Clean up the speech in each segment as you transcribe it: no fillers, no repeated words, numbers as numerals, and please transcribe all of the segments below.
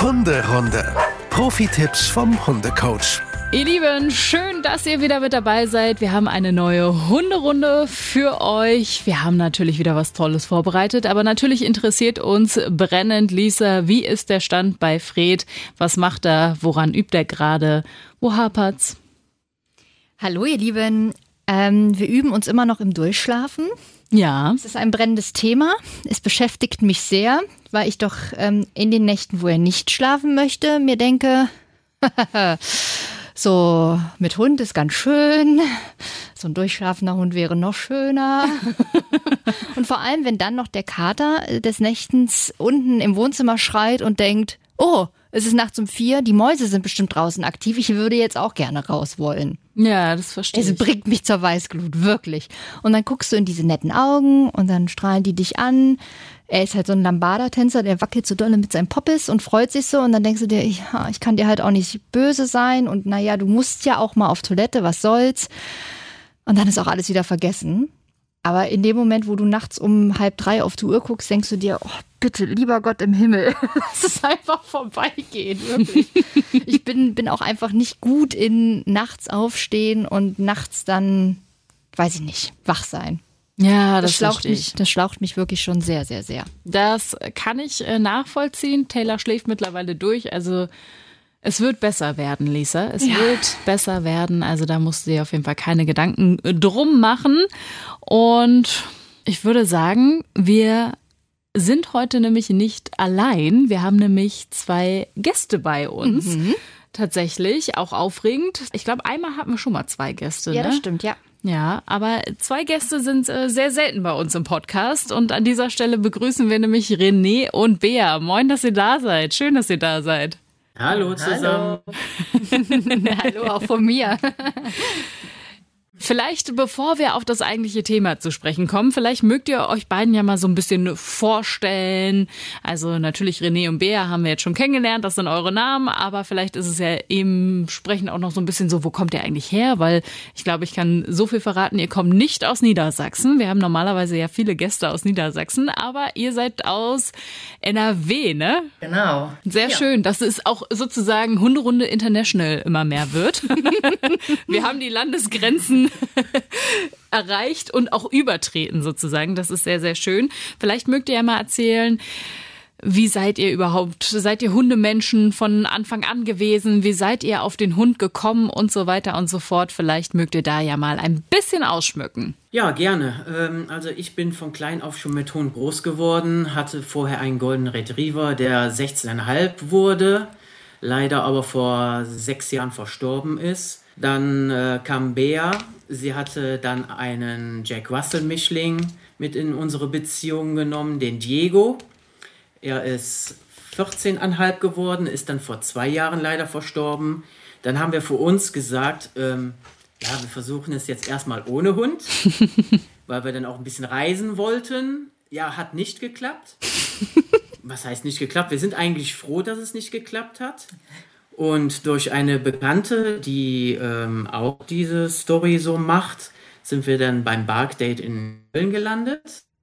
Hunderunde. Profi-Tipps vom Hundecoach. Ihr Lieben, schön, dass ihr wieder mit dabei seid. Wir haben eine neue Hunderunde für euch. Wir haben natürlich wieder was Tolles vorbereitet, aber natürlich interessiert uns brennend, Lisa, wie ist der Stand bei Fred? Was macht er? Woran übt er gerade? Wo hapert's? Hallo ihr Lieben, wir üben uns immer noch im Durchschlafen. Ja. Es ist ein brennendes Thema. Es beschäftigt mich sehr, weil ich doch in den Nächten, wo er nicht schlafen möchte, mir denke, so mit Hund ist ganz schön, so ein durchschlafender Hund wäre noch schöner. Und vor allem, wenn dann noch der Kater des Nächtens unten im Wohnzimmer schreit und denkt, oh, es ist nachts um 4, die Mäuse sind bestimmt draußen aktiv, ich würde jetzt auch gerne raus wollen. Ja, das verstehe ich. Es bringt mich zur Weißglut, wirklich. Und dann guckst du in diese netten Augen und dann strahlen die dich an. Er ist halt so ein Lambada-Tänzer, der wackelt so dolle mit seinem Poppes und freut sich so. Und dann denkst du dir, ich kann dir halt auch nicht böse sein. Und naja, du musst ja auch mal auf Toilette, was soll's. Und dann ist auch alles wieder vergessen. Aber in dem Moment, wo du nachts um 2:30 auf die Uhr guckst, denkst du dir, oh, bitte, lieber Gott im Himmel, lass es einfach vorbeigehen, wirklich. Ich bin auch einfach nicht gut in nachts aufstehen und nachts dann, weiß ich nicht, wach sein. Ja, Das schlaucht mich wirklich schon sehr, sehr, sehr. Das kann ich nachvollziehen. Taylor schläft mittlerweile durch, also es wird besser werden, Lisa. Es wird besser werden. Also da musst du dir auf jeden Fall keine Gedanken drum machen. Und ich würde sagen, wir sind heute nämlich nicht allein. Wir haben nämlich 2 Gäste bei uns. Mhm. Tatsächlich, auch aufregend. Ich glaube, einmal hatten wir schon mal 2 Gäste. Ja, ne? das stimmt, ja. Ja, aber 2 Gäste sind sehr selten bei uns im Podcast. Und an dieser Stelle begrüßen wir nämlich René und Bea. Moin, dass ihr da seid. Schön, dass ihr da seid. Hallo zusammen. Hallo auch von mir. Vielleicht, bevor wir auf das eigentliche Thema zu sprechen kommen, vielleicht mögt ihr euch beiden ja mal so ein bisschen vorstellen. Also natürlich René und Bea haben wir jetzt schon kennengelernt, das sind eure Namen, aber vielleicht ist es ja eben sprechend auch noch so ein bisschen so, wo kommt ihr eigentlich her? Weil ich glaube, ich kann so viel verraten, ihr kommt nicht aus Niedersachsen. Wir haben normalerweise ja viele Gäste aus Niedersachsen, aber ihr seid aus NRW, ne? Genau. Sehr schön, dass es auch sozusagen Hunderunde International immer mehr wird. Wir haben die Landesgrenzen erreicht und auch übertreten sozusagen. Das ist sehr, sehr schön. Vielleicht mögt ihr ja mal erzählen, wie seid ihr überhaupt? Seid ihr Hundemenschen von Anfang an gewesen? Wie seid ihr auf den Hund gekommen und so weiter und so fort? Vielleicht mögt ihr da ja mal ein bisschen ausschmücken. Ja, gerne. Also ich bin von klein auf schon mit Hund groß geworden, hatte vorher einen Golden Retriever, der 16,5 wurde, leider aber vor 6 Jahren verstorben ist. Dann kam Bea, sie hatte dann einen Jack Russell Mischling mit in unsere Beziehung genommen, den Diego. Er ist 14,5 geworden, ist dann vor 2 Jahren leider verstorben. Dann haben wir für uns gesagt, wir versuchen es jetzt erstmal ohne Hund, weil wir dann auch ein bisschen reisen wollten. Ja, hat nicht geklappt. Was heißt nicht geklappt? Wir sind eigentlich froh, dass es nicht geklappt hat. Und durch eine Bekannte, die auch diese Story so macht, sind wir dann beim Barkdate in Köln gelandet.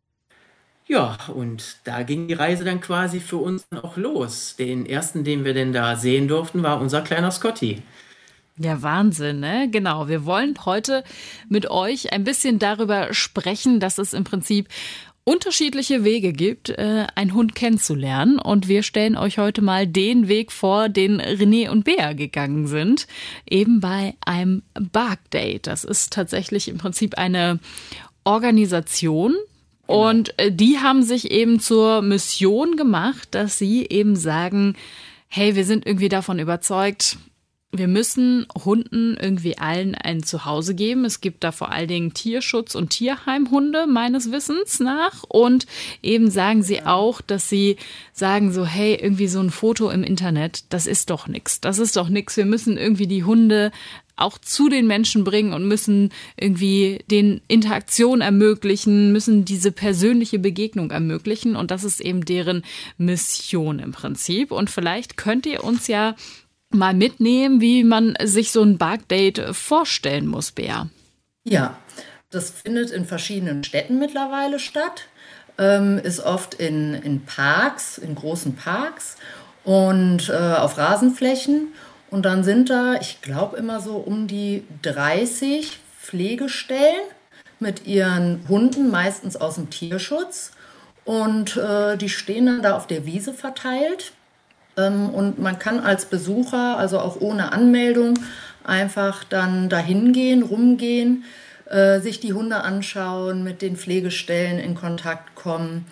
Ja, und da ging die Reise dann quasi für uns auch los. Den ersten, den wir denn da sehen durften, war unser kleiner Scotty. Ja, Wahnsinn, ne? Genau. Wir wollen heute mit euch ein bisschen darüber sprechen, dass es im Prinzip unterschiedliche Wege gibt, einen Hund kennenzulernen. Und wir stellen euch heute mal den Weg vor, den René und Bea gegangen sind, eben bei einem Barkdate. Das ist tatsächlich im Prinzip eine Organisation. Genau. Und die haben sich eben zur Mission gemacht, dass sie eben sagen, hey, wir sind irgendwie davon überzeugt, wir müssen Hunden irgendwie allen ein Zuhause geben. Es gibt da vor allen Dingen Tierschutz- und Tierheimhunde meines Wissens nach. Und eben sagen sie auch, dass sie sagen so, hey, irgendwie so ein Foto im Internet, das ist doch nix. Das ist doch nix. Wir müssen irgendwie die Hunde auch zu den Menschen bringen und müssen irgendwie den Interaktion ermöglichen, müssen diese persönliche Begegnung ermöglichen. Und das ist eben deren Mission im Prinzip. Und vielleicht könnt ihr uns ja mal mitnehmen, wie man sich so ein Barkdate vorstellen muss, Bea. Ja, das findet in verschiedenen Städten mittlerweile statt, ist oft in Parks, in großen Parks. und auf Rasenflächen. Und dann sind da, ich glaube, immer so um die 30 Pflegestellen mit ihren Hunden, meistens aus dem Tierschutz. Und die stehen dann da auf der Wiese verteilt. Und man kann als Besucher, also auch ohne Anmeldung, einfach dann dahin gehen, rumgehen, sich die Hunde anschauen, mit den Pflegestellen in Kontakt kommen.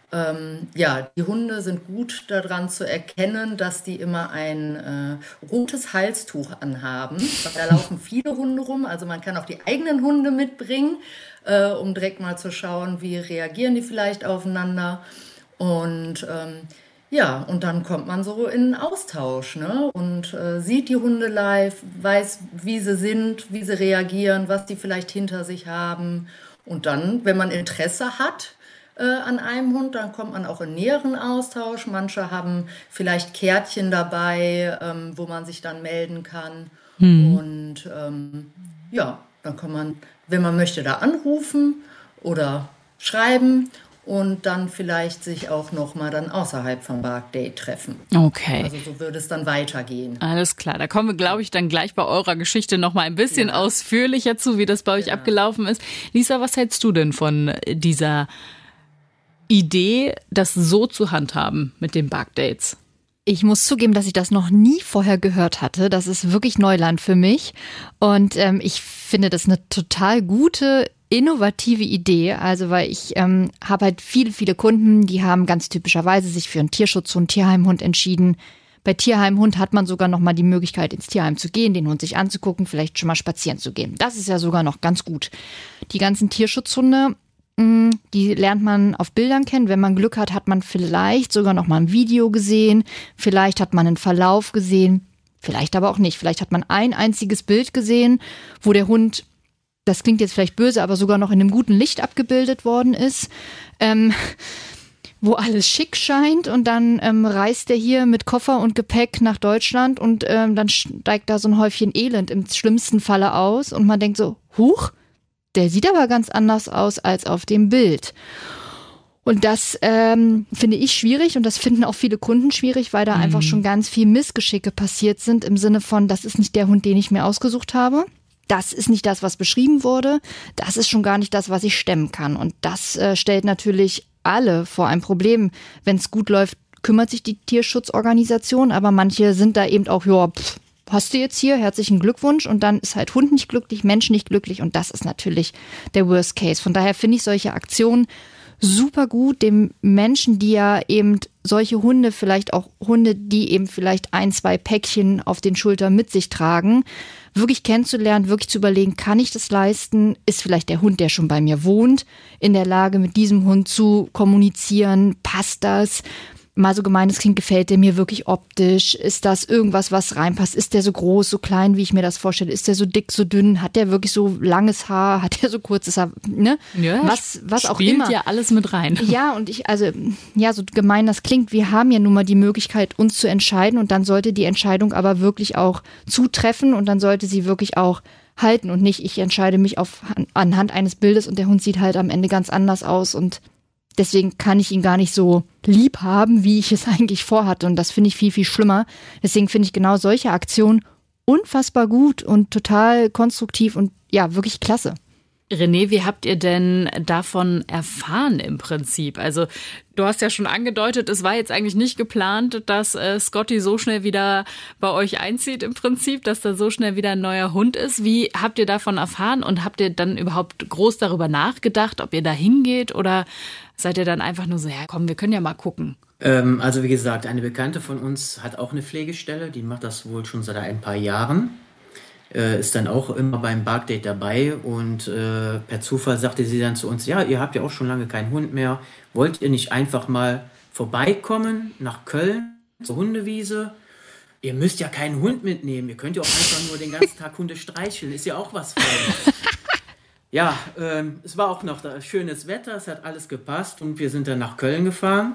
Die Hunde sind gut daran zu erkennen, dass die immer ein rotes Halstuch anhaben. Da laufen viele Hunde rum, also man kann auch die eigenen Hunde mitbringen, um direkt mal zu schauen, wie reagieren die vielleicht aufeinander. Und und dann kommt man so in einen Austausch, ne? Und sieht die Hunde live, weiß, wie sie sind, wie sie reagieren, was die vielleicht hinter sich haben. Und dann, wenn man Interesse hat an einem Hund, dann kommt man auch in näheren Austausch. Manche haben vielleicht Kärtchen dabei, wo man sich dann melden kann. Und dann kann man, wenn man möchte, da anrufen oder schreiben. Und dann vielleicht sich auch nochmal dann außerhalb vom Bark-Date treffen. Okay. Also so würde es dann weitergehen. Alles klar, da kommen wir, glaube ich, dann gleich bei eurer Geschichte nochmal ein bisschen ausführlicher zu, wie das bei euch abgelaufen ist. Lisa, was hältst du denn von dieser Idee, das so zu handhaben mit den Bark-Dates? Ich muss zugeben, dass ich das noch nie vorher gehört hatte. Das ist wirklich Neuland für mich. Und ich finde das eine total gute, innovative Idee. Also weil ich habe halt viele Kunden, die haben ganz typischerweise sich für einen Tierschutzhund, Tierheimhund entschieden. Bei Tierheimhund hat man sogar noch mal die Möglichkeit, ins Tierheim zu gehen, den Hund sich anzugucken, vielleicht schon mal spazieren zu gehen. Das ist ja sogar noch ganz gut. Die ganzen Tierschutzhunde, die lernt man auf Bildern kennen. Wenn man Glück hat, hat man vielleicht sogar noch mal ein Video gesehen. Vielleicht hat man einen Verlauf gesehen. Vielleicht aber auch nicht. Vielleicht hat man ein einziges Bild gesehen, wo der Hund, das klingt jetzt vielleicht böse, aber sogar noch in einem guten Licht abgebildet worden ist. Wo alles schick scheint und dann reist der hier mit Koffer und Gepäck nach Deutschland und dann steigt da so ein Häufchen Elend im schlimmsten Falle aus und man denkt so, huch, der sieht aber ganz anders aus als auf dem Bild. Und das finde ich schwierig und das finden auch viele Kunden schwierig, weil da einfach schon ganz viel Missgeschicke passiert sind im Sinne von, das ist nicht der Hund, den ich mir ausgesucht habe. Das ist nicht das, was beschrieben wurde. Das ist schon gar nicht das, was ich stemmen kann. Und das stellt natürlich alle vor ein Problem. Wenn es gut läuft, kümmert sich die Tierschutzorganisation, aber manche sind da eben auch, hast du jetzt hier, herzlichen Glückwunsch, und dann ist halt Hund nicht glücklich, Mensch nicht glücklich und das ist natürlich der Worst Case. Von daher finde ich solche Aktionen super gut, dem Menschen, die ja eben solche Hunde, vielleicht auch Hunde, die eben vielleicht 1, 2 Päckchen auf den Schultern mit sich tragen, wirklich kennenzulernen, wirklich zu überlegen, kann ich das leisten? Ist vielleicht der Hund, der schon bei mir wohnt, in der Lage, mit diesem Hund zu kommunizieren? Passt das? Mal so gemein, das klingt, gefällt der mir wirklich optisch? Ist das irgendwas, was reinpasst? Ist der so groß, so klein, wie ich mir das vorstelle? Ist der so dick, so dünn? Hat der wirklich so langes Haar? Hat der so kurzes Haar? Ne? Ja, was auch immer. Spielt ja alles mit rein. Ja, und so gemein das klingt, wir haben ja nun mal die Möglichkeit, uns zu entscheiden und dann sollte die Entscheidung aber wirklich auch zutreffen und dann sollte sie wirklich auch halten und nicht, ich entscheide mich anhand eines Bildes und der Hund sieht halt am Ende ganz anders aus und deswegen kann ich ihn gar nicht so lieb haben, wie ich es eigentlich vorhatte. Und das finde ich viel, viel schlimmer. Deswegen finde ich genau solche Aktionen unfassbar gut und total konstruktiv und ja, wirklich klasse. René, wie habt ihr denn davon erfahren im Prinzip? Also du hast ja schon angedeutet, es war jetzt eigentlich nicht geplant, dass Scotty so schnell wieder bei euch einzieht im Prinzip, dass da so schnell wieder ein neuer Hund ist. Wie habt ihr davon erfahren und habt ihr dann überhaupt groß darüber nachgedacht, ob ihr da hingeht oder seid ihr dann einfach nur so, ja komm, wir können ja mal gucken? Also wie gesagt, eine Bekannte von uns hat auch eine Pflegestelle, die macht das wohl schon seit ein paar Jahren. Ist dann auch immer beim Bark-Date dabei und per Zufall sagte sie dann zu uns, ja, ihr habt ja auch schon lange keinen Hund mehr, wollt ihr nicht einfach mal vorbeikommen nach Köln zur Hundewiese? Ihr müsst ja keinen Hund mitnehmen, ihr könnt ja auch einfach nur den ganzen Tag Hunde streicheln, ist ja auch was Feines. Ja, es war auch noch schönes Wetter, es hat alles gepasst und wir sind dann nach Köln gefahren.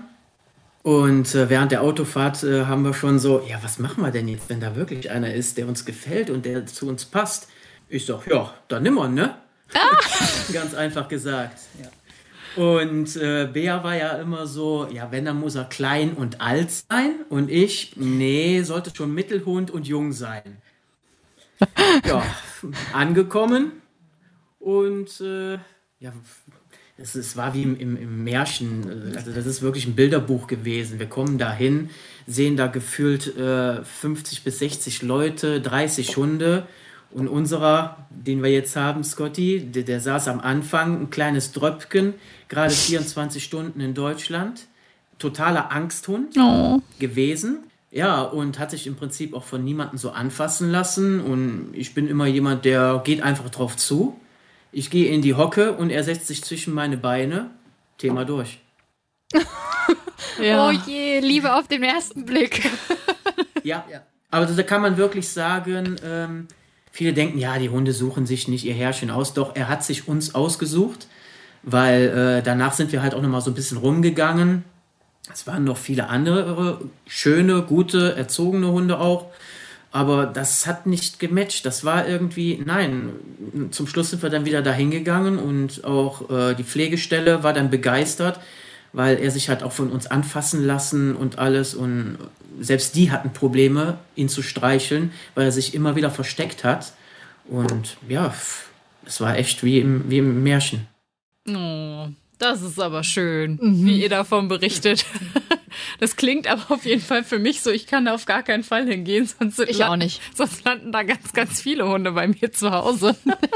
Und während der Autofahrt haben wir schon so, ja, was machen wir denn jetzt, wenn da wirklich einer ist, der uns gefällt und der zu uns passt? Ich sag, ja, dann nimm mal, ne? Ganz einfach gesagt. Ja. Und Bea war ja immer so, ja, wenn, dann muss er klein und alt sein. Und ich, nee, sollte schon Mittelhund und jung sein. Ja, angekommen. Und ja, es war wie im Märchen. Also das ist wirklich ein Bilderbuch gewesen. Wir kommen da hin, sehen da gefühlt 50 bis 60 Leute, 30 Hunde. Und unserer, den wir jetzt haben, Scotty, der saß am Anfang, ein kleines Dröpken, gerade 24 Stunden in Deutschland. Totaler Angsthund gewesen. Ja, und hat sich im Prinzip auch von niemandem so anfassen lassen. Und ich bin immer jemand, der geht einfach drauf zu. Ich gehe in die Hocke und er setzt sich zwischen meine Beine. Thema durch. Ja. Oh je, Liebe auf den ersten Blick. Ja, aber da kann man wirklich sagen, viele denken, ja, die Hunde suchen sich nicht ihr Herrchen aus. Doch, er hat sich uns ausgesucht, weil danach sind wir halt auch nochmal so ein bisschen rumgegangen. Es waren noch viele andere schöne, gute, erzogene Hunde auch. Aber das hat nicht gematcht. Das war irgendwie, nein. Zum Schluss sind wir dann wieder dahin gegangen und auch die Pflegestelle war dann begeistert, weil er sich hat auch von uns anfassen lassen und alles. Und selbst die hatten Probleme, ihn zu streicheln, weil er sich immer wieder versteckt hat. Und ja, es war echt wie im Märchen. Oh, das ist aber schön, wie ihr davon berichtet. Das klingt aber auf jeden Fall für mich so, ich kann da auf gar keinen Fall hingehen, ich auch nicht. Sonst landen da ganz, ganz viele Hunde bei mir zu Hause.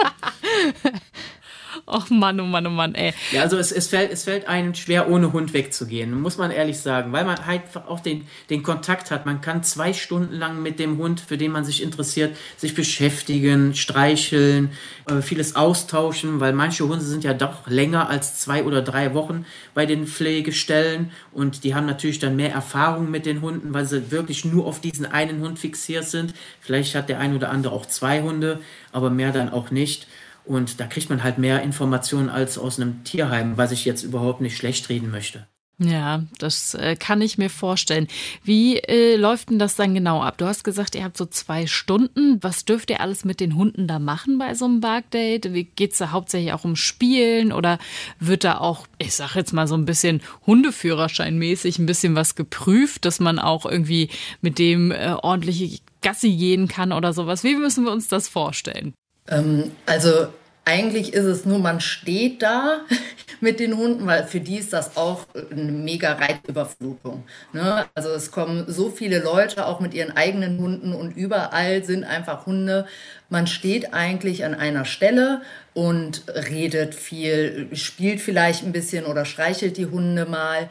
Och Mann, oh Mann, oh Mann, ey. Ja, also es fällt einem schwer, ohne Hund wegzugehen, muss man ehrlich sagen, weil man halt auch den Kontakt hat. Man kann 2 Stunden lang mit dem Hund, für den man sich interessiert, sich beschäftigen, streicheln, vieles austauschen, weil manche Hunde sind ja doch länger als 2 oder 3 Wochen bei den Pflegestellen und die haben natürlich dann mehr Erfahrung mit den Hunden, weil sie wirklich nur auf diesen einen Hund fixiert sind. Vielleicht hat der ein oder andere auch 2 Hunde, aber mehr dann auch nicht. Und da kriegt man halt mehr Informationen als aus einem Tierheim, was ich jetzt überhaupt nicht schlecht reden möchte. Ja, das kann ich mir vorstellen. Wie läuft denn das dann genau ab? Du hast gesagt, ihr habt so 2 Stunden. Was dürft ihr alles mit den Hunden da machen bei so einem Barkdate? Geht es da hauptsächlich auch um Spielen oder wird da auch, ich sag jetzt mal so ein bisschen Hundeführerscheinmäßig ein bisschen was geprüft, dass man auch irgendwie mit dem ordentliche Gassi gehen kann oder sowas? Wie müssen wir uns das vorstellen? Also eigentlich ist es nur, man steht da mit den Hunden, weil für die ist das auch eine mega Reizüberflutung. Ne? Also es kommen so viele Leute auch mit ihren eigenen Hunden und überall sind einfach Hunde. Man steht eigentlich an einer Stelle und redet viel, spielt vielleicht ein bisschen oder streichelt die Hunde mal.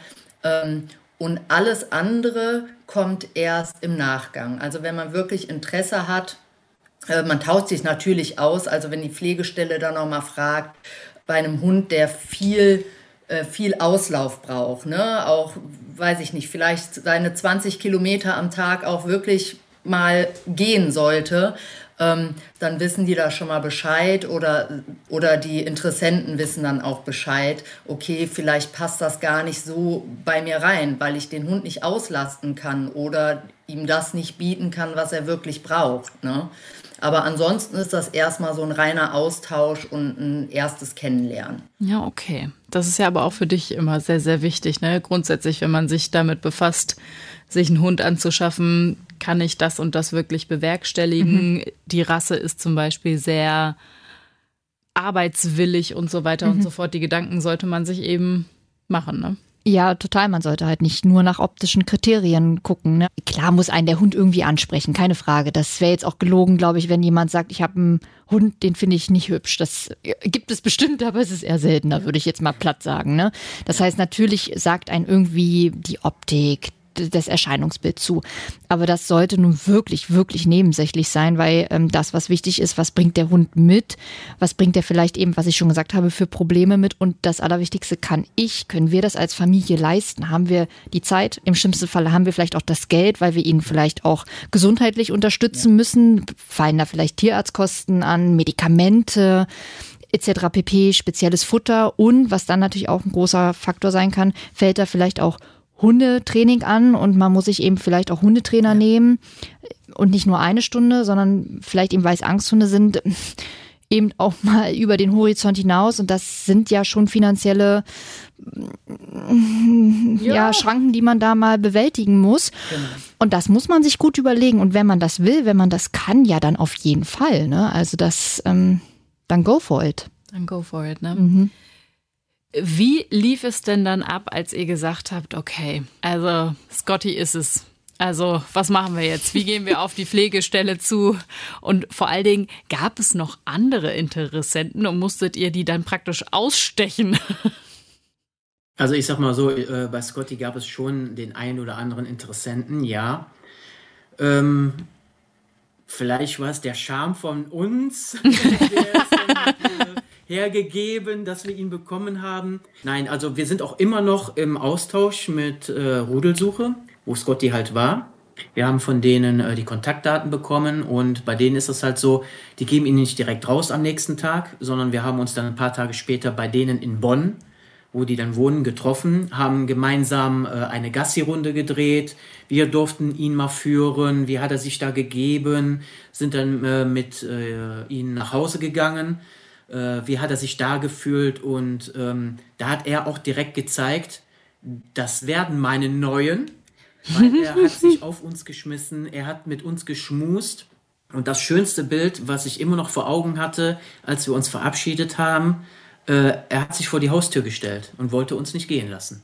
Und alles andere kommt erst im Nachgang. Also wenn man wirklich Interesse hat, man tauscht sich natürlich aus, also wenn die Pflegestelle dann nochmal fragt, bei einem Hund, der viel Auslauf braucht, ne? Auch, weiß ich nicht, vielleicht seine 20 Kilometer am Tag auch wirklich mal gehen sollte, dann wissen die da schon mal Bescheid oder die Interessenten wissen dann auch Bescheid, okay, vielleicht passt das gar nicht so bei mir rein, weil ich den Hund nicht auslasten kann oder ihm das nicht bieten kann, was er wirklich braucht, ne? Aber ansonsten ist das erstmal so ein reiner Austausch und ein erstes Kennenlernen. Ja, okay. Das ist ja aber auch für dich immer sehr, sehr wichtig, ne? Grundsätzlich, wenn man sich damit befasst, sich einen Hund anzuschaffen, kann ich das und das wirklich bewerkstelligen. Die Rasse ist zum Beispiel sehr arbeitswillig und so weiter und so fort. Die Gedanken sollte man sich eben machen, ne? Ja, total. Man sollte halt nicht nur nach optischen Kriterien gucken. Ne? Klar muss einen der Hund irgendwie ansprechen, keine Frage. Das wäre jetzt auch gelogen, glaube ich, wenn jemand sagt, ich habe einen Hund, den finde ich nicht hübsch. Das gibt es bestimmt, aber es ist eher seltener, würde ich jetzt mal platt sagen. Ne? Das heißt, natürlich sagt einen irgendwie die Optik, das Erscheinungsbild zu. Aber das sollte nun wirklich, wirklich nebensächlich sein, weil das, was wichtig ist, was bringt der Hund mit, was bringt er vielleicht eben, was ich schon gesagt habe, für Probleme mit und das Allerwichtigste, können wir das als Familie leisten? Haben wir die Zeit? Im schlimmsten Fall haben wir vielleicht auch das Geld, weil wir ihn vielleicht auch gesundheitlich unterstützen müssen. Fallen da vielleicht Tierarztkosten an, Medikamente etc. pp., spezielles Futter und was dann natürlich auch ein großer Faktor sein kann, fällt da vielleicht auch Hundetraining an und man muss sich eben vielleicht auch Hundetrainer nehmen und nicht nur 1 Stunde, sondern vielleicht eben, weil es Angsthunde sind, eben auch mal über den Horizont hinaus. Und das sind ja schon finanzielle Schranken, die man da mal bewältigen muss. Genau. Und das muss man sich gut überlegen. Und wenn man das will, wenn man das kann, ja dann auf jeden Fall. Ne? Also das, dann go for it. Dann go for it, ne? Wie lief es denn dann ab, als ihr gesagt habt, okay, also Scotty ist es. Also was machen wir jetzt? Wie gehen wir auf die Pflegestelle zu? Und vor allen Dingen, gab es noch andere Interessenten und musstet ihr die dann praktisch ausstechen? Also ich sag mal so, bei Scotty gab es schon den einen oder anderen Interessenten, ja. Vielleicht war es der Charme von uns, der ist dann, hergegeben, dass wir ihn bekommen haben. Nein, also wir sind auch immer noch im Austausch mit Rudelsuche, wo Scotty halt war. Wir haben von denen die Kontaktdaten bekommen und bei denen ist es halt so, die geben ihn nicht direkt raus am nächsten Tag, sondern wir haben uns dann ein paar Tage später bei denen in Bonn, wo die dann wohnen, getroffen, haben gemeinsam eine Gassi-Runde gedreht. Wir durften ihn mal führen, wie hat er sich da gegeben, sind dann mit ihnen nach Hause gegangen. Wie hat er sich da gefühlt und da hat er auch direkt gezeigt, das werden meine Neuen, weil er hat sich auf uns geschmissen, er hat mit uns geschmust und das schönste Bild, was ich immer noch vor Augen hatte, als wir uns verabschiedet haben, er hat sich vor die Haustür gestellt und wollte uns nicht gehen lassen.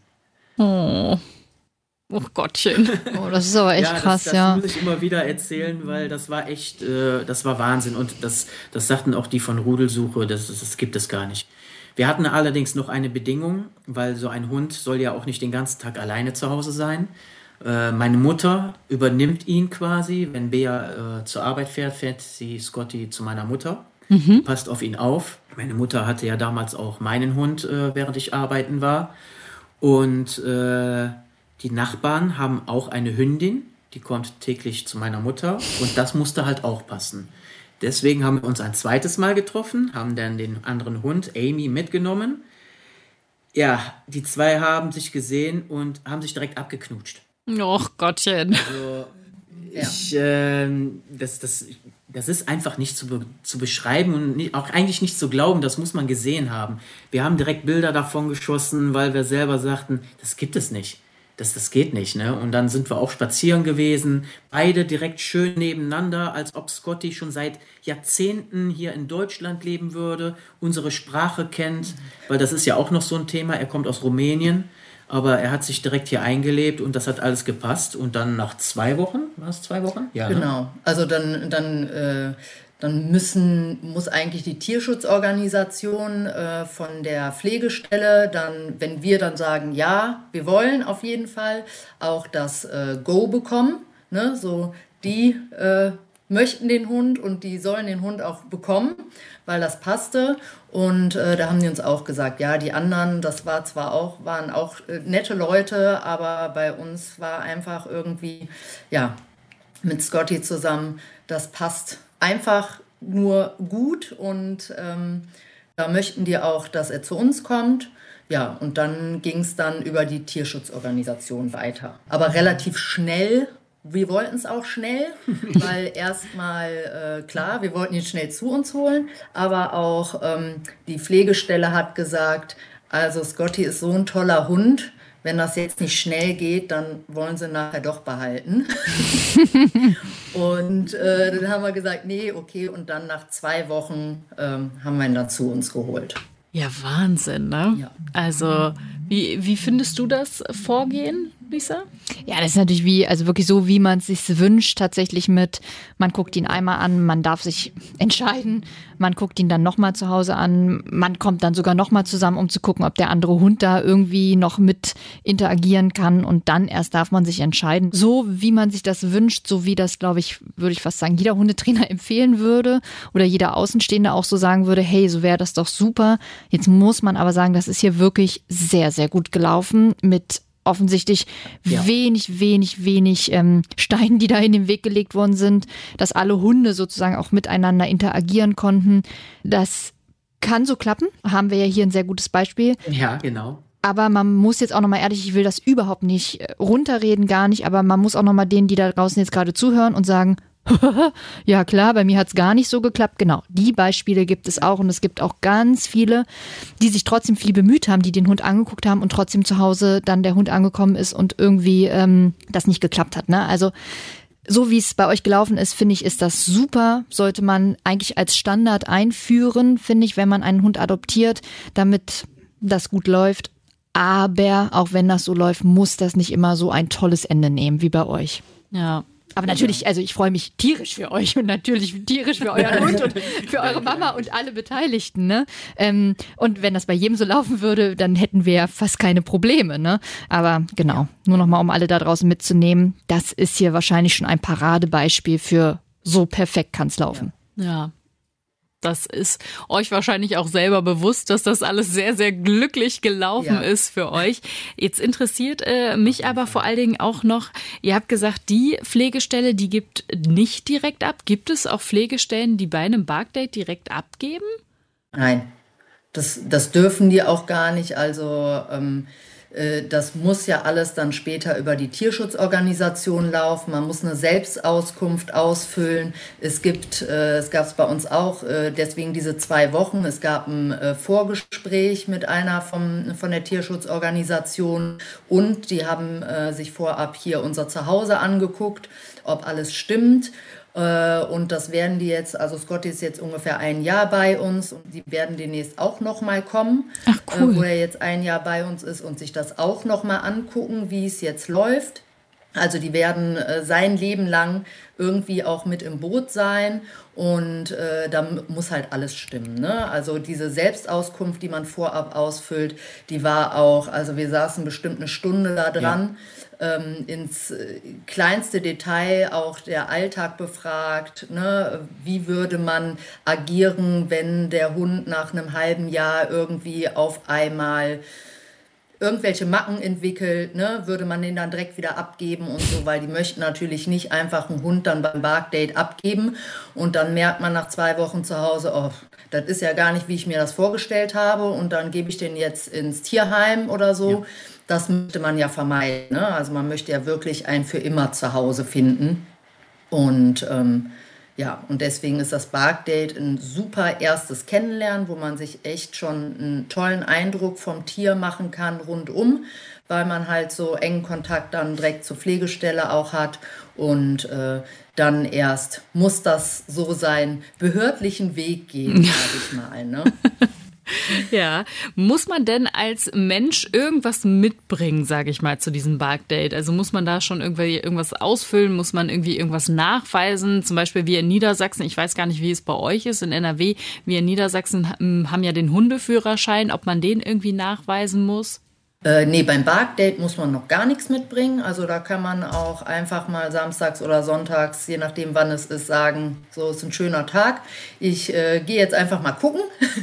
Oh Gottchen. Oh, das ist aber echt krass, das muss ich immer wieder erzählen, weil das war echt, das war Wahnsinn. Und das sagten auch die von Rudelsuche, das gibt es gar nicht. Wir hatten allerdings noch eine Bedingung, weil so ein Hund soll ja auch nicht den ganzen Tag alleine zu Hause sein. Meine Mutter übernimmt ihn quasi. Wenn Bea zur Arbeit fährt sie Scotty zu meiner Mutter. Passt auf ihn auf. Meine Mutter hatte ja damals auch meinen Hund, während ich arbeiten war. Und die Nachbarn haben auch eine Hündin, die kommt täglich zu meiner Mutter und das musste halt auch passen. Deswegen haben wir uns ein zweites Mal getroffen, haben dann den anderen Hund, Amy, mitgenommen. Ja, die zwei haben sich gesehen und haben sich direkt abgeknutscht. Och Gottchen. Also, das ist einfach nicht zu beschreiben und auch eigentlich nicht zu glauben, das muss man gesehen haben. Wir haben direkt Bilder davon geschossen, weil wir selber sagten, das gibt es nicht. Das geht nicht, ne? Und dann sind wir auch spazieren gewesen, beide direkt schön nebeneinander, als ob Scotty schon seit Jahrzehnten hier in Deutschland leben würde, unsere Sprache kennt, weil das ist ja auch noch so ein Thema, er kommt aus Rumänien, aber er hat sich direkt hier eingelebt und das hat alles gepasst und dann nach 2 Wochen, war es 2 Wochen? Ja, genau, ne? also dann muss eigentlich die Tierschutzorganisation von der Pflegestelle dann, wenn wir dann sagen, ja, wir wollen auf jeden Fall auch das Go bekommen, ne? So die möchten den Hund und die sollen den Hund auch bekommen, weil das passte und da haben die uns auch gesagt, ja, die anderen, das waren auch nette Leute, aber bei uns war einfach irgendwie, ja, mit Scotty zusammen, das passt einfach nur gut und da möchten die auch, dass er zu uns kommt. Ja, und dann ging es dann über die Tierschutzorganisation weiter. Aber relativ schnell, wir wollten es auch schnell, weil erstmal, klar, wir wollten ihn schnell zu uns holen, aber auch die Pflegestelle hat gesagt, also Scotty ist so ein toller Hund, wenn das jetzt nicht schnell geht, dann wollen sie nachher doch behalten. Und dann haben wir gesagt, nee, okay. Und dann nach 2 Wochen haben wir ihn dann zu uns geholt. Ja, Wahnsinn, ne? Ja. Also, wie findest du das Vorgehen, Lisa? Ja, das ist natürlich wirklich so, wie man es sich wünscht, tatsächlich mit, man guckt ihn einmal an, man darf sich entscheiden, man guckt ihn dann nochmal zu Hause an, man kommt dann sogar nochmal zusammen, um zu gucken, ob der andere Hund da irgendwie noch mit interagieren kann und dann erst darf man sich entscheiden. So, wie man sich das wünscht, so wie das, glaube ich, würde ich fast sagen, jeder Hundetrainer empfehlen würde oder jeder Außenstehende auch so sagen würde, hey, so wäre das doch super. Jetzt muss man aber sagen, das ist hier wirklich sehr, sehr gut gelaufen mit offensichtlich wenig Steinen, die da in den Weg gelegt worden sind, dass alle Hunde sozusagen auch miteinander interagieren konnten. Das kann so klappen, haben wir ja hier ein sehr gutes Beispiel. Ja, genau. Aber man muss jetzt auch nochmal ehrlich, ich will das überhaupt nicht runterreden, gar nicht, aber man muss auch nochmal denen, die da draußen jetzt gerade zuhören und sagen, Ja klar, bei mir hat es gar nicht so geklappt. Genau, die Beispiele gibt es auch und es gibt auch ganz viele, die sich trotzdem viel bemüht haben, die den Hund angeguckt haben und trotzdem zu Hause dann der Hund angekommen ist und irgendwie das nicht geklappt hat. Ne? Also so wie es bei euch gelaufen ist, finde ich, ist das super. Sollte man eigentlich als Standard einführen, finde ich, wenn man einen Hund adoptiert, damit das gut läuft. Aber auch wenn das so läuft, muss das nicht immer so ein tolles Ende nehmen wie bei euch. Ja. Aber natürlich, also ich freue mich tierisch für euch und natürlich tierisch für euren Hund und für eure Mama und alle Beteiligten. Ne? Und wenn das bei jedem so laufen würde, dann hätten wir ja fast keine Probleme. Ne? Aber genau, nur nochmal, um alle da draußen mitzunehmen, das ist hier wahrscheinlich schon ein Paradebeispiel für so perfekt kann es laufen. Ja. Das ist euch wahrscheinlich auch selber bewusst, dass das alles sehr, sehr glücklich gelaufen ist für euch. Jetzt interessiert mich aber vor allen Dingen auch noch, ihr habt gesagt, die Pflegestelle, die gibt nicht direkt ab. Gibt es auch Pflegestellen, die bei einem Barkdate direkt abgeben? Nein, das dürfen die auch gar nicht. Also das muss ja alles dann später über die Tierschutzorganisation laufen. Man muss eine Selbstauskunft ausfüllen. Es gab es bei uns auch, deswegen diese 2 Wochen. Es gab ein Vorgespräch mit einer von der Tierschutzorganisation und die haben sich vorab hier unser Zuhause angeguckt, ob alles stimmt. Und das werden die jetzt, also Scotty ist jetzt ungefähr 1 Jahr bei uns und die werden demnächst auch nochmal kommen, Ach, cool. Wo er jetzt 1 Jahr bei uns ist und sich das auch nochmal angucken, wie es jetzt läuft. Also die werden sein Leben lang irgendwie auch mit im Boot sein und da muss halt alles stimmen. Ne? Also diese Selbstauskunft, die man vorab ausfüllt, die war auch, also wir saßen bestimmt 1 Stunde da dran. Ja. Ins kleinste Detail auch der Alltag befragt. Ne? Wie würde man agieren, wenn der Hund nach einem halben Jahr irgendwie auf einmal irgendwelche Macken entwickelt, ne? Würde man den dann direkt wieder abgeben und so, weil die möchten natürlich nicht einfach einen Hund dann beim Barkdate abgeben und dann merkt man nach 2 Wochen zu Hause, oh, das ist ja gar nicht, wie ich mir das vorgestellt habe und dann gebe ich den jetzt ins Tierheim oder so. Ja. Das möchte man ja vermeiden. Ne? Also man möchte ja wirklich ein für immer zu Hause finden. Und und deswegen ist das Barkdate ein super erstes Kennenlernen, wo man sich echt schon einen tollen Eindruck vom Tier machen kann rundum, weil man halt so engen Kontakt dann direkt zur Pflegestelle auch hat. Und dann erst muss das so seinen behördlichen Weg gehen, sage ich mal. Ne? Ja, muss man denn als Mensch irgendwas mitbringen, sage ich mal, zu diesem Barkdate? Also muss man da schon irgendwie irgendwas ausfüllen? Muss man irgendwie irgendwas nachweisen? Zum Beispiel wir in Niedersachsen, ich weiß gar nicht, wie es bei euch ist, in NRW, wir in Niedersachsen haben ja den Hundeführerschein, ob man den irgendwie nachweisen muss? Nee, beim Barkdate muss man noch gar nichts mitbringen. Also da kann man auch einfach mal samstags oder sonntags, je nachdem wann es ist, sagen, so ist ein schöner Tag. Ich gehe jetzt einfach mal gucken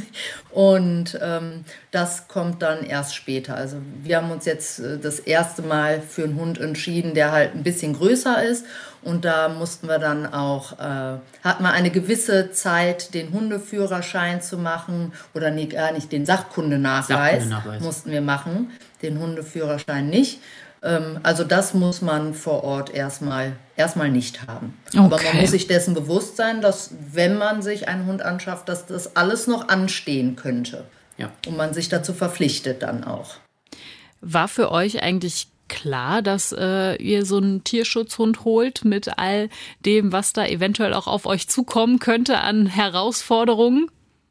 und das kommt dann erst später. Also wir haben uns jetzt das erste Mal für einen Hund entschieden, der halt ein bisschen größer ist. Und da mussten wir dann auch, hatten wir eine gewisse Zeit, den Hundeführerschein zu machen oder nee, gar nicht, den Sachkundenachweis mussten wir machen, den Hundeführerschein nicht. Also das muss man vor Ort erstmal nicht haben. Okay. Aber man muss sich dessen bewusst sein, dass wenn man sich einen Hund anschafft, dass das alles noch anstehen könnte. Ja. Und man sich dazu verpflichtet dann auch. War für euch eigentlich klar, dass ihr so einen Tierschutzhund holt mit all dem, was da eventuell auch auf euch zukommen könnte an Herausforderungen?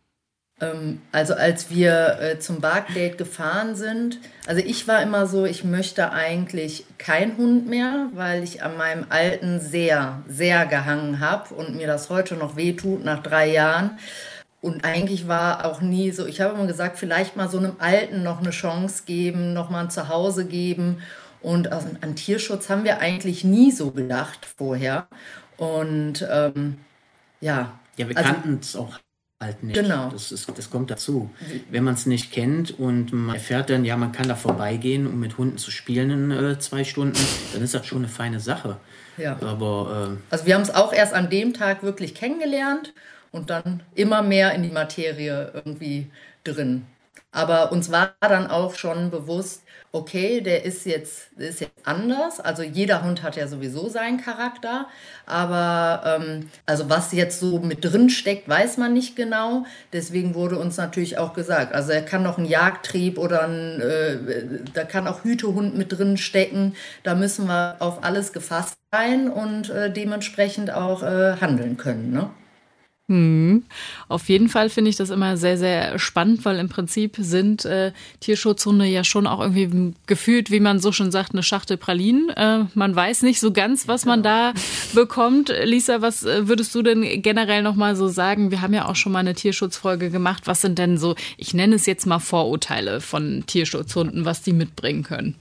Also als wir zum Barkdate gefahren sind, also ich war immer so, ich möchte eigentlich keinen Hund mehr, weil ich an meinem Alten sehr, sehr gehangen habe und mir das heute noch wehtut nach 3 Jahren. Und eigentlich war auch nie so, ich habe immer gesagt, vielleicht mal so einem Alten noch eine Chance geben, noch mal ein Zuhause geben. Und an Tierschutz haben wir eigentlich nie so gedacht vorher. Und Ja, wir kannten es auch halt nicht. Genau. Das kommt dazu. Wenn man es nicht kennt und man erfährt dann, ja, man kann da vorbeigehen, um mit Hunden zu spielen in 2 Stunden, dann ist das schon eine feine Sache. Ja. Aber also wir haben es auch erst an dem Tag wirklich kennengelernt und dann immer mehr in die Materie irgendwie drin. Aber uns war dann auch schon bewusst, okay, der ist jetzt anders. Also jeder Hund hat ja sowieso seinen Charakter. Aber also was jetzt so mit drin steckt, weiß man nicht genau. Deswegen wurde uns natürlich auch gesagt, also er kann noch einen Jagdtrieb oder da kann auch Hütehund mit drin stecken. Da müssen wir auf alles gefasst sein und dementsprechend auch handeln können, ne? Auf jeden Fall finde ich das immer sehr, sehr spannend, weil im Prinzip sind Tierschutzhunde ja schon auch irgendwie gefühlt, wie man so schon sagt, eine Schachtel Pralinen. Man weiß nicht so ganz, was man da bekommt. Lisa, was würdest du denn generell nochmal so sagen? Wir haben ja auch schon mal eine Tierschutzfolge gemacht. Was sind denn so, ich nenne es jetzt mal Vorurteile von Tierschutzhunden, was die mitbringen können?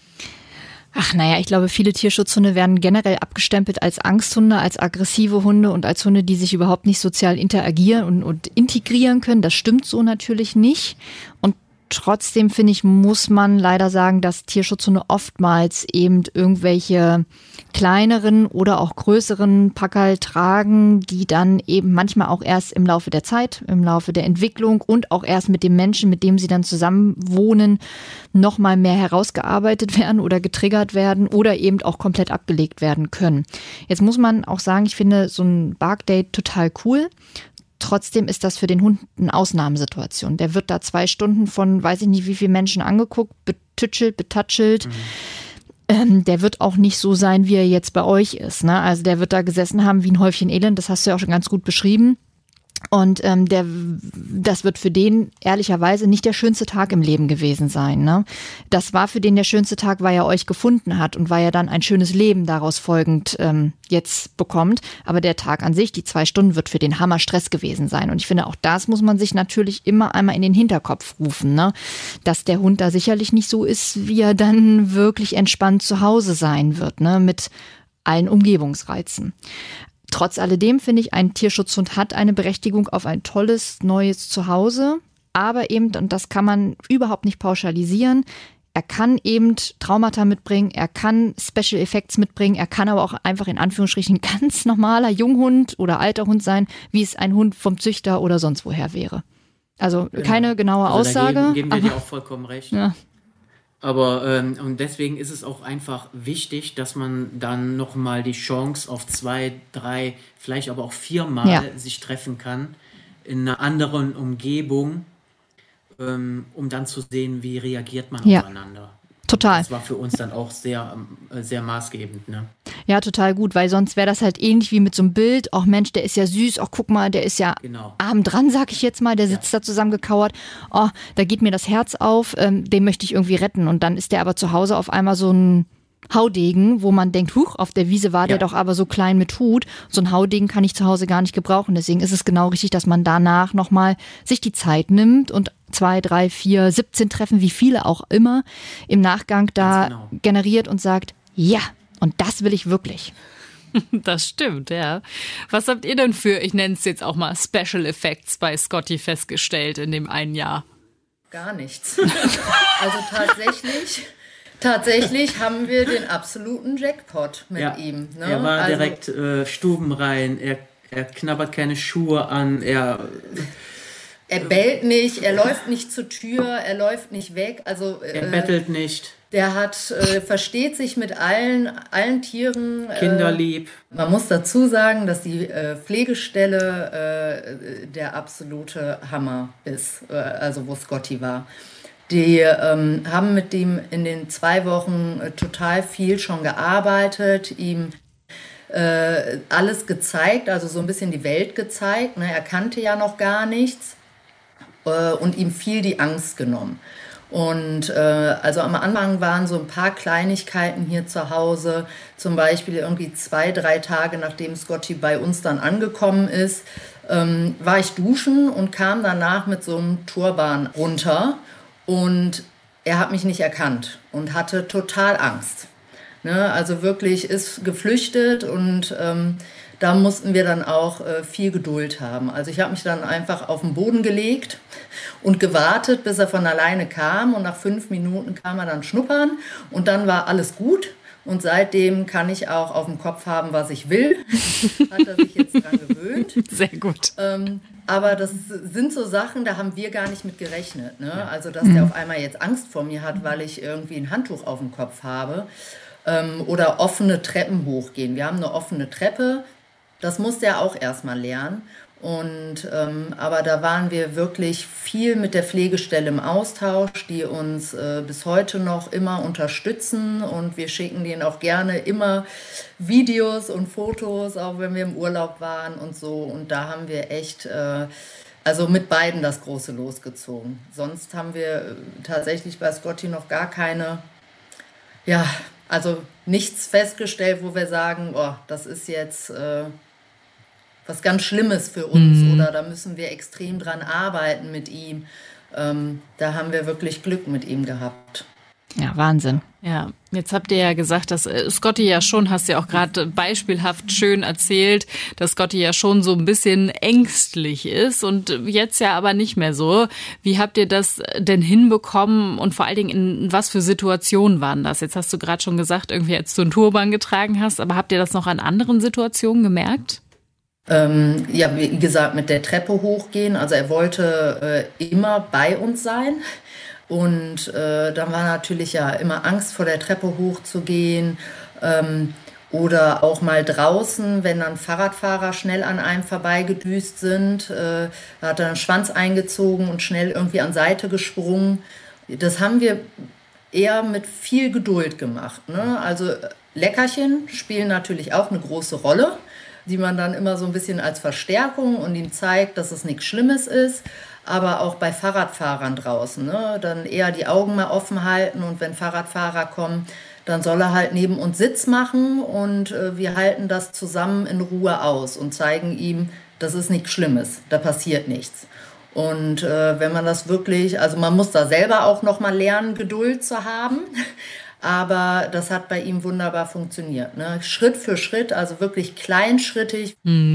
Ach naja, ich glaube, viele Tierschutzhunde werden generell abgestempelt als Angsthunde, als aggressive Hunde und als Hunde, die sich überhaupt nicht sozial interagieren und integrieren können. Das stimmt so natürlich nicht. Und trotzdem, finde ich, muss man leider sagen, dass Tierschutzhunde oftmals eben irgendwelche kleineren oder auch größeren Packerl tragen, die dann eben manchmal auch erst im Laufe der Zeit, im Laufe der Entwicklung und auch erst mit dem Menschen, mit dem sie dann zusammen wohnen, nochmal mehr herausgearbeitet werden oder getriggert werden oder eben auch komplett abgelegt werden können. Jetzt muss man auch sagen, ich finde so ein Bark-Date total cool. Trotzdem ist das für den Hund eine Ausnahmesituation. Der wird da 2 Stunden von, weiß ich nicht, wie viele Menschen angeguckt, betütschelt, betatschelt. Der wird auch nicht so sein, wie er jetzt bei euch ist, ne? Also der wird da gesessen haben wie ein Häufchen Elend, das hast du ja auch schon ganz gut beschrieben. Und das wird für den ehrlicherweise nicht der schönste Tag im Leben gewesen sein, ne? Das war für den der schönste Tag, weil er euch gefunden hat und weil er dann ein schönes Leben daraus folgend jetzt bekommt. Aber der Tag an sich, die 2 Stunden, wird für den Hammer Stress gewesen sein. Und ich finde, auch das muss man sich natürlich immer einmal in den Hinterkopf rufen, ne? Dass der Hund da sicherlich nicht so ist, wie er dann wirklich entspannt zu Hause sein wird, ne? Mit allen Umgebungsreizen. Trotz alledem finde ich, ein Tierschutzhund hat eine Berechtigung auf ein tolles, neues Zuhause. Aber eben, und das kann man überhaupt nicht pauschalisieren, er kann eben Traumata mitbringen, er kann Special Effects mitbringen, er kann aber auch einfach in Anführungsstrichen ganz normaler Junghund oder alter Hund sein, wie es ein Hund vom Züchter oder sonst woher wäre. Also keine genaue Aussage. Da geben wir dir auch vollkommen recht. Ja. Aber und deswegen ist es auch einfach wichtig, dass man dann nochmal die Chance auf 2, 3, vielleicht aber auch 4 Mal sich treffen kann in einer anderen Umgebung, um dann zu sehen, wie reagiert man aufeinander. Total. Das war für uns dann auch sehr, sehr maßgebend, ne? Ja, total gut, weil sonst wäre das halt ähnlich wie mit so einem Bild. Ach Mensch, der ist ja süß. Ach guck mal, der ist ja arm dran, sag ich jetzt mal. Der sitzt da zusammengekauert. Oh, da geht mir das Herz auf. Den möchte ich irgendwie retten. Und dann ist der aber zu Hause auf einmal so ein Haudegen, wo man denkt, huch, auf der Wiese war der doch aber so klein mit Hut. So ein Haudegen kann ich zu Hause gar nicht gebrauchen. Deswegen ist es genau richtig, dass man danach nochmal sich die Zeit nimmt und 2, 3, 4, 17 Treffen, wie viele auch immer, im Nachgang da generiert und sagt, ja, und das will ich wirklich. Das stimmt, ja. Was habt ihr denn für, ich nenne es jetzt auch mal Special Effects bei Scotty festgestellt in dem einen Jahr? Gar nichts. Also tatsächlich haben wir den absoluten Jackpot mit ihm. Ne? Er war direkt stubenrein, er knabbert keine Schuhe an, er bellt nicht, er läuft nicht zur Tür, er läuft nicht weg. Also, er bettelt nicht. Der versteht sich mit allen Tieren. Kinderlieb. Man muss dazu sagen, dass die Pflegestelle der absolute Hammer ist, also wo Scotty war. Die haben mit ihm in den 2 Wochen total viel schon gearbeitet, ihm alles gezeigt, also so ein bisschen die Welt gezeigt. Ne? Er kannte ja noch gar nichts und ihm viel die Angst genommen. Und also am Anfang waren so ein paar Kleinigkeiten hier zu Hause, zum Beispiel irgendwie 2, 3 Tage nachdem Scotty bei uns dann angekommen ist, war ich duschen und kam danach mit so einem Turban runter und er hat mich nicht erkannt und hatte total Angst. Ne? Also wirklich ist geflüchtet und da mussten wir dann auch viel Geduld haben. Also ich habe mich dann einfach auf den Boden gelegt und gewartet, bis er von alleine kam. Und nach 5 Minuten kam er dann schnuppern und dann war alles gut. Und seitdem kann ich auch auf dem Kopf haben, was ich will. Hat er sich jetzt dran gewöhnt. Sehr gut. Aber das sind so Sachen, da haben wir gar nicht mit gerechnet. Ne? Also, dass der auf einmal jetzt Angst vor mir hat, weil ich irgendwie ein Handtuch auf dem Kopf habe. Oder offene Treppen hochgehen. Wir haben eine offene Treppe. Das muss der auch erstmal lernen. Aber da waren wir wirklich viel mit der Pflegestelle im Austausch, die uns bis heute noch immer unterstützen, und wir schicken denen auch gerne immer Videos und Fotos, auch wenn wir im Urlaub waren und so. Und da haben wir echt, also mit beiden das große losgezogen. Sonst haben wir tatsächlich bei Scotty noch gar keine, also nichts festgestellt, wo wir sagen, oh, das ist jetzt was ganz Schlimmes für uns oder da müssen wir extrem dran arbeiten mit ihm. Da haben wir wirklich Glück mit ihm gehabt. Ja, Wahnsinn. Ja, jetzt habt ihr ja gesagt, dass Scotty ja schon, hast du ja auch gerade beispielhaft schön erzählt, dass Scotty ja schon so ein bisschen ängstlich ist und jetzt ja aber nicht mehr so. Wie habt ihr das denn hinbekommen und vor allen Dingen in was für Situationen waren das? Jetzt hast du gerade schon gesagt, irgendwie als du einen Turban getragen hast, aber habt ihr das noch an anderen Situationen gemerkt? Wie gesagt, mit der Treppe hochgehen. Also er wollte immer bei uns sein. Und dann war natürlich ja immer Angst, vor der Treppe hochzugehen. Oder auch mal draußen, wenn dann Fahrradfahrer schnell an einem vorbeigedüst sind. Da hat er den Schwanz eingezogen und schnell irgendwie an Seite gesprungen. Das haben wir eher mit viel Geduld gemacht. Ne? Also Leckerchen spielen natürlich auch eine große Rolle, die man dann immer so ein bisschen als Verstärkung und ihm zeigt, dass es nichts Schlimmes ist. Aber auch bei Fahrradfahrern draußen, ne? Dann eher die Augen mal offen halten, und wenn Fahrradfahrer kommen, dann soll er halt neben uns Sitz machen und wir halten das zusammen in Ruhe aus und zeigen ihm, das ist nichts Schlimmes, da passiert nichts. Und wenn man das wirklich, also man muss da selber auch noch mal lernen, Geduld zu haben. Aber das hat bei ihm wunderbar funktioniert. Ne? Schritt für Schritt, also wirklich kleinschrittig.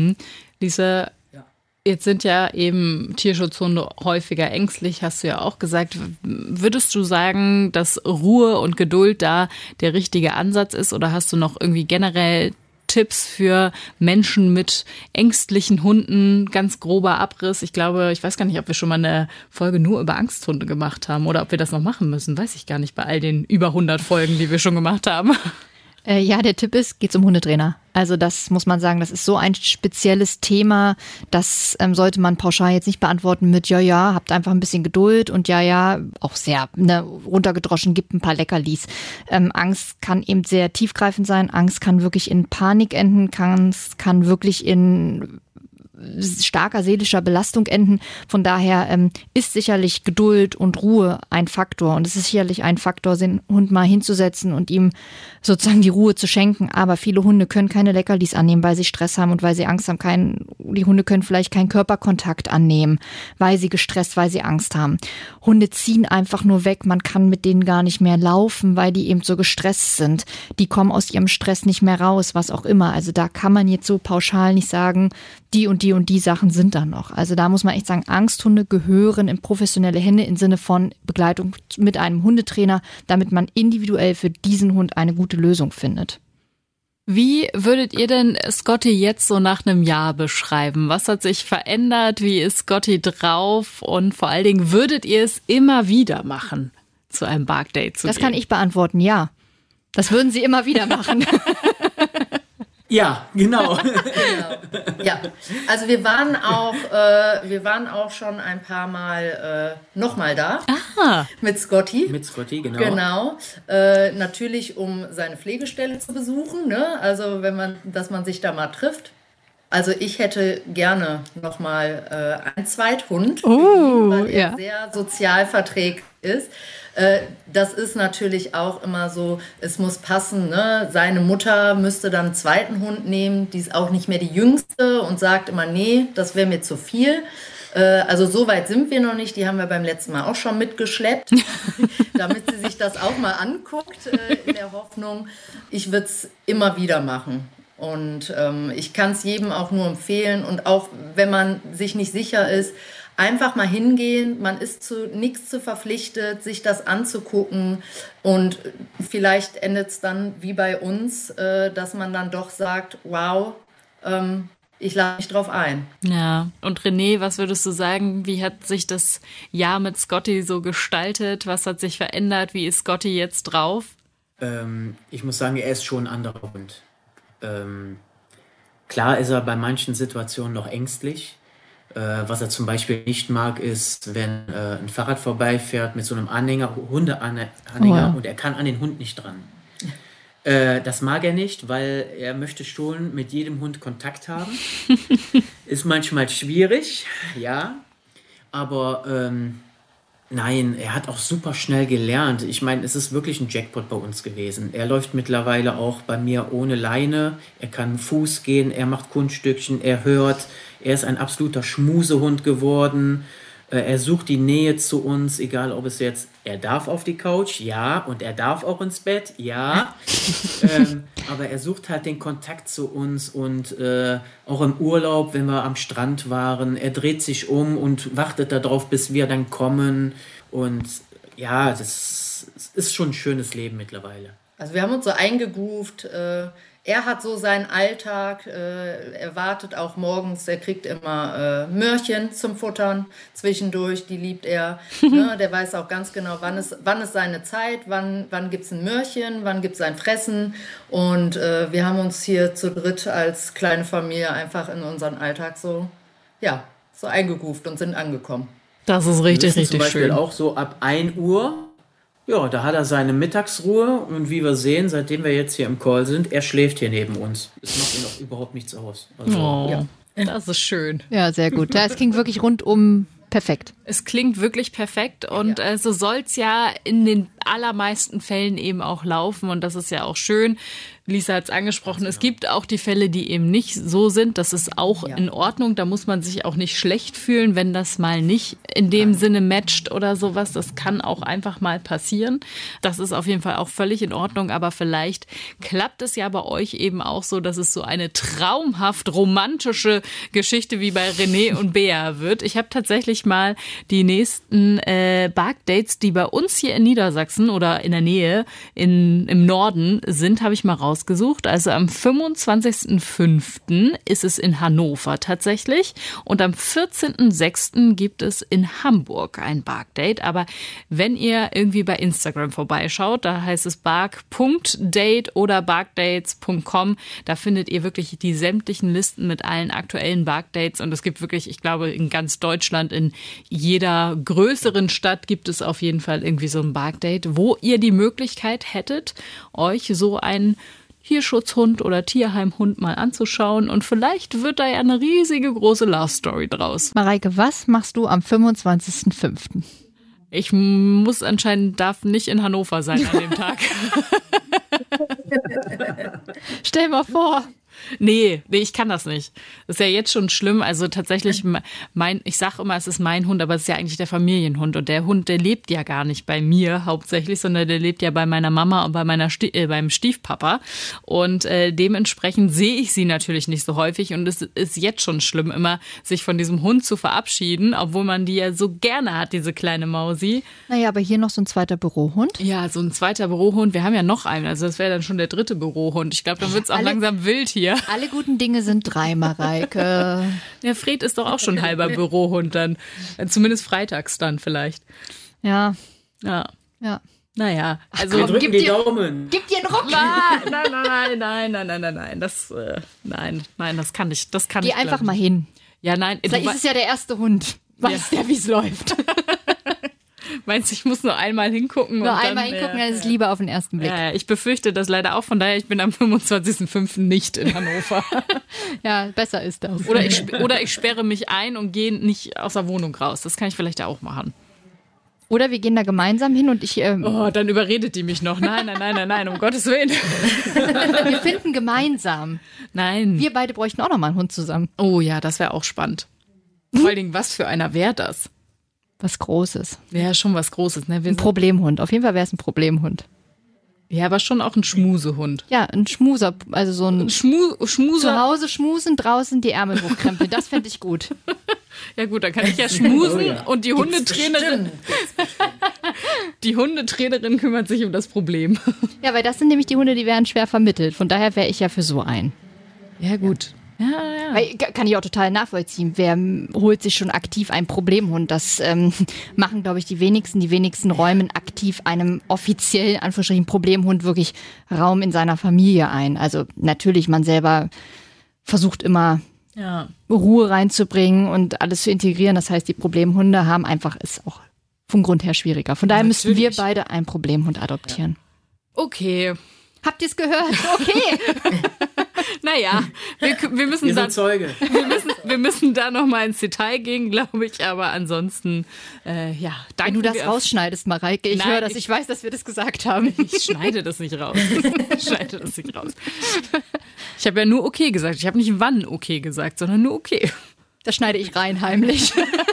Lisa, jetzt sind ja eben Tierschutzhunde häufiger ängstlich, hast du ja auch gesagt. Würdest du sagen, dass Ruhe und Geduld da der richtige Ansatz ist? Oder hast du noch irgendwie generell Tipps für Menschen mit ängstlichen Hunden? Ganz grober Abriss. Ich glaube, ich weiß gar nicht, ob wir schon mal eine Folge nur über Angsthunde gemacht haben oder ob wir das noch machen müssen. Weiß ich gar nicht bei all den über 100 Folgen, die wir schon gemacht haben. Ja, der Tipp ist, geht zum Hundetrainer. Also das muss man sagen, das ist so ein spezielles Thema, das sollte man pauschal jetzt nicht beantworten mit ja, habt einfach ein bisschen Geduld und ja, auch sehr runtergedroschen, gibt ein paar Leckerlis. Angst kann eben sehr tiefgreifend sein, Angst kann wirklich in Panik enden, kann wirklich in starker seelischer Belastung enden. Von daher ist sicherlich Geduld und Ruhe ein Faktor. Und es ist sicherlich ein Faktor, den Hund mal hinzusetzen und ihm sozusagen die Ruhe zu schenken. Aber viele Hunde können keine Leckerlis annehmen, weil sie Stress haben und weil sie Angst haben. Die Hunde können vielleicht keinen Körperkontakt annehmen, weil sie gestresst, weil sie Angst haben. Hunde ziehen einfach nur weg. Man kann mit denen gar nicht mehr laufen, weil die eben so gestresst sind. Die kommen aus ihrem Stress nicht mehr raus, was auch immer. Also da kann man jetzt so pauschal nicht sagen, die und die Sachen sind da noch. Also da muss man echt sagen, Angsthunde gehören in professionelle Hände im Sinne von Begleitung mit einem Hundetrainer, damit man individuell für diesen Hund eine gute Lösung findet. Wie würdet ihr denn Scotty jetzt so nach einem Jahr beschreiben? Was hat sich verändert? Wie ist Scotty drauf? Und vor allen Dingen, würdet ihr es immer wieder machen, zu einem Barkdate zu gehen? Das kann ich beantworten, ja. Das würden sie immer wieder machen. Ja, genau. Ja, also wir waren auch schon ein paar Mal nochmal da. Aha. Mit Scotty. Mit Scotty, genau. Genau. Natürlich, um seine Pflegestelle zu besuchen, ne? Also dass man sich da mal trifft. Also ich hätte gerne nochmal einen Zweithund, weil er sehr sozialverträglich ist. Das ist natürlich auch immer so, es muss passen, ne? Seine Mutter müsste dann einen zweiten Hund nehmen, die ist auch nicht mehr die Jüngste und sagt immer, nee, das wäre mir zu viel. Also so weit sind wir noch nicht, die haben wir beim letzten Mal auch schon mitgeschleppt, damit sie sich das auch mal anguckt, in der Hoffnung, ich würde es immer wieder machen. Und ich kann es jedem auch nur empfehlen. Und auch wenn man sich nicht sicher ist, einfach mal hingehen. Man ist zu nichts zu verpflichtet, sich das anzugucken. Und vielleicht endet es dann wie bei uns, dass man dann doch sagt, wow, ich lasse mich drauf ein. Ja, und René, was würdest du sagen, wie hat sich das Jahr mit Scotty so gestaltet? Was hat sich verändert? Wie ist Scotty jetzt drauf? Ich muss sagen, er ist schon ein anderer Hund. Klar ist er bei manchen Situationen noch ängstlich. Was er zum Beispiel nicht mag, ist, wenn ein Fahrrad vorbeifährt mit so einem Hundeanhänger und er kann an den Hund nicht dran. Das mag er nicht, weil er möchte schon mit jedem Hund Kontakt haben. Ist manchmal schwierig, ja. Aber nein, er hat auch super schnell gelernt. Ich meine, es ist wirklich ein Jackpot bei uns gewesen. Er läuft mittlerweile auch bei mir ohne Leine. Er kann Fuß gehen, er macht Kunststückchen, er hört. Er ist ein absoluter Schmusehund geworden. Er sucht die Nähe zu uns, egal ob es jetzt, er darf auf die Couch, ja, und er darf auch ins Bett, ja. Aber er sucht halt den Kontakt zu uns und auch im Urlaub, wenn wir am Strand waren, er dreht sich um und wartet darauf, bis wir dann kommen. Und ja, das ist schon ein schönes Leben mittlerweile. Also wir haben uns so eingegroovt. Er hat so seinen Alltag, er wartet auch morgens, er kriegt immer Möhrchen zum Futtern zwischendurch, die liebt er. Ne? Der weiß auch ganz genau, wann ist seine Zeit, wann gibt es ein Möhrchen, wann gibt es ein Fressen. Und wir haben uns hier zu dritt als kleine Familie einfach in unseren Alltag so eingegroovt und sind angekommen. Das ist richtig, richtig zum Beispiel schön. Auch so ab 1 Uhr. Ja, da hat er seine Mittagsruhe und wie wir sehen, seitdem wir jetzt hier im Call sind, er schläft hier neben uns. Es macht ihm auch überhaupt nichts aus. Also, Das ist schön. Ja, sehr gut. Das klingt wirklich rundum perfekt. Es klingt wirklich perfekt und so soll es ja in den allermeisten Fällen eben auch laufen und das ist ja auch schön. Lisa hat es angesprochen, es gibt auch die Fälle, die eben nicht so sind. Das ist auch in Ordnung. Da muss man sich auch nicht schlecht fühlen, wenn das mal nicht in dem Sinne matcht oder sowas. Das kann auch einfach mal passieren. Das ist auf jeden Fall auch völlig in Ordnung. Aber vielleicht klappt es ja bei euch eben auch so, dass es so eine traumhaft romantische Geschichte wie bei René und Bea wird. Ich habe tatsächlich mal die nächsten Barkdates, die bei uns hier in Niedersachsen oder in der Nähe im Norden sind, habe ich mal rausgesucht. Also am 25.05. ist es in Hannover tatsächlich und am 14.06. gibt es in Hamburg ein Barkdate. Aber wenn ihr irgendwie bei Instagram vorbeischaut, da heißt es bark.date oder barkdates.com, da findet ihr wirklich die sämtlichen Listen mit allen aktuellen Barkdates und es gibt wirklich, ich glaube, in ganz Deutschland, in jeder größeren Stadt gibt es auf jeden Fall irgendwie so ein Barkdate, wo ihr die Möglichkeit hättet, euch so einen Tierschutzhund oder Tierheimhund mal anzuschauen und vielleicht wird da ja eine riesige große Love Story draus. Mareike, was machst du am 25.05.? Ich darf nicht in Hannover sein an dem Tag. Stell mal vor. Nee, ich kann das nicht. Das ist ja jetzt schon schlimm. Also tatsächlich, ich sage immer, es ist mein Hund, aber es ist ja eigentlich der Familienhund. Und der Hund, der lebt ja gar nicht bei mir hauptsächlich, sondern der lebt ja bei meiner Mama und bei beim Stiefpapa. Und dementsprechend sehe ich sie natürlich nicht so häufig. Und es ist jetzt schon schlimm, immer sich von diesem Hund zu verabschieden, obwohl man die ja so gerne hat, diese kleine Mausi. Naja, aber hier noch so ein zweiter Bürohund. Ja, so ein zweiter Bürohund. Wir haben ja noch einen. Also das wäre dann schon der 3. Bürohund. Ich glaube, dann wird es auch langsam wild hier. Alle guten Dinge sind 3, Mareike. Der Fred ist doch auch schon halber Bürohund dann. Zumindest freitags dann vielleicht. Ja. Ja. Ja. Naja, also wir drücken die Daumen. Gib dir einen Ruck. Nein. Das kann ich. Geh einfach mal hin. Ja, nein. Da ist es ja der erste Hund. Weiß der, wie es läuft. Meinst du, ich muss nur einmal hingucken? Nur einmal hingucken, dann ist es lieber auf den ersten Blick. Ja, ich befürchte das leider auch. Von daher, ich bin am 25.05. nicht in Hannover. Ja, besser ist das. Oder ich sperre mich ein und gehe nicht aus der Wohnung raus. Das kann ich vielleicht auch machen. Oder wir gehen da gemeinsam hin und ich... dann überredet die mich noch. Nein, um Gottes Willen. Wir finden gemeinsam. Nein. Wir beide bräuchten auch noch mal einen Hund zusammen. Oh ja, das wäre auch spannend. Vor allen Dingen, was für einer wäre das? Was Großes. Wäre schon was Großes, ne? Ein Problemhund. Auf jeden Fall wäre es ein Problemhund. Ja, aber schon auch ein Schmusehund. Ja, ein Schmuser, also so ein Schmuser. zu Hause schmusen, draußen die Ärmel hochkrempeln. Das fände ich gut. Ja gut, dann kann ich ja schmusen Oh ja. und die Hundetrainerin, kümmert sich um das Problem. Ja, weil das sind nämlich die Hunde, die werden schwer vermittelt. Von daher wäre ich ja für so einen. Ja gut. Ja. Weil, kann ich auch total nachvollziehen. Wer holt sich schon aktiv einen Problemhund? Das machen, glaube ich, die wenigsten räumen aktiv einem offiziell, Anführungsstrichen, Problemhund wirklich Raum in seiner Familie ein. Also natürlich, man selber versucht immer Ruhe reinzubringen und alles zu integrieren. Das heißt, die Problemhunde haben einfach, ist auch vom Grund her schwieriger. Von daher müssten wir beide einen Problemhund adoptieren. Okay. Habt ihr es gehört? Okay. Naja, wir müssen Wir da, sind Zeuge. wir müssen da noch mal ins Detail gehen, glaube ich. Aber ansonsten, danke. Wenn du das rausschneidest, Mareike, ich Nein, höre das, ich weiß, dass wir das gesagt haben. Ich schneide das nicht raus. Ich habe ja nur okay gesagt. Ich habe nicht wann okay gesagt, sondern nur okay. Das schneide ich rein, heimlich.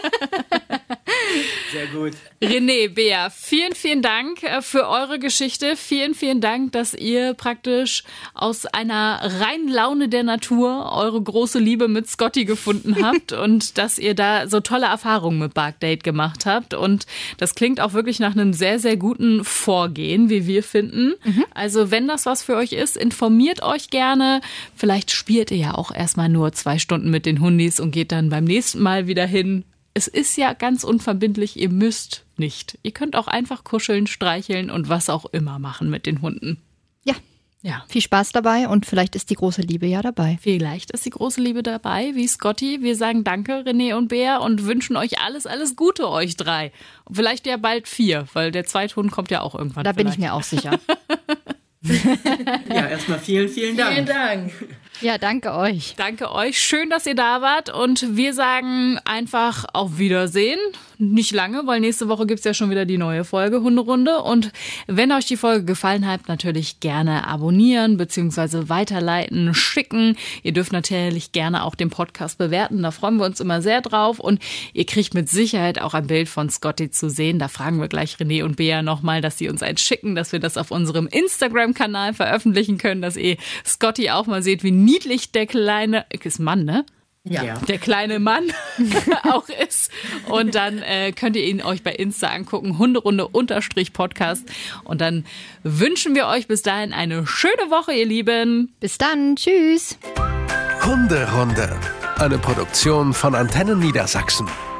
Sehr gut. René, Bea, vielen, vielen Dank für eure Geschichte. Vielen, vielen Dank, dass ihr praktisch aus einer reinen Laune der Natur eure große Liebe mit Scotty gefunden habt und dass ihr da so tolle Erfahrungen mit Barkdate gemacht habt. Und das klingt auch wirklich nach einem sehr, sehr guten Vorgehen, wie wir finden. Also wenn das was für euch ist, informiert euch gerne. Vielleicht spielt ihr ja auch erstmal nur 2 Stunden mit den Hundis und geht dann beim nächsten Mal wieder hin. Es ist ja ganz unverbindlich, ihr müsst nicht. Ihr könnt auch einfach kuscheln, streicheln und was auch immer machen mit den Hunden. Ja. Viel Spaß dabei und vielleicht ist die große Liebe ja dabei. Vielleicht ist die große Liebe dabei, wie Scotty. Wir sagen danke, René und Bea, und wünschen euch alles Gute, euch 3. Und vielleicht ja bald 4, weil der zweite Hund kommt ja auch irgendwann. Da bin ich mir auch sicher. Ja, erstmal vielen, vielen Dank. Vielen Dank. Ja, danke euch. Danke euch. Schön, dass ihr da wart. Und wir sagen einfach auf Wiedersehen. Nicht lange, weil nächste Woche gibt's ja schon wieder die neue Folge Hunderunde. Und wenn euch die Folge gefallen hat, natürlich gerne abonnieren bzw. weiterleiten, schicken. Ihr dürft natürlich gerne auch den Podcast bewerten. Da freuen wir uns immer sehr drauf. Und ihr kriegt mit Sicherheit auch ein Bild von Scotty zu sehen. Da fragen wir gleich René und Bea nochmal, dass sie uns eins schicken, dass wir das auf unserem Instagram-Kanal veröffentlichen können, dass ihr Scotty auch mal seht, wie niedlich der kleine, ist Mann, ne? Ja. Der kleine Mann auch ist. Und dann könnt ihr ihn euch bei Insta angucken, Hunderunde_Podcast. Und dann wünschen wir euch bis dahin eine schöne Woche, ihr Lieben. Bis dann. Tschüss. Hunderunde. Eine Produktion von Antennen Niedersachsen.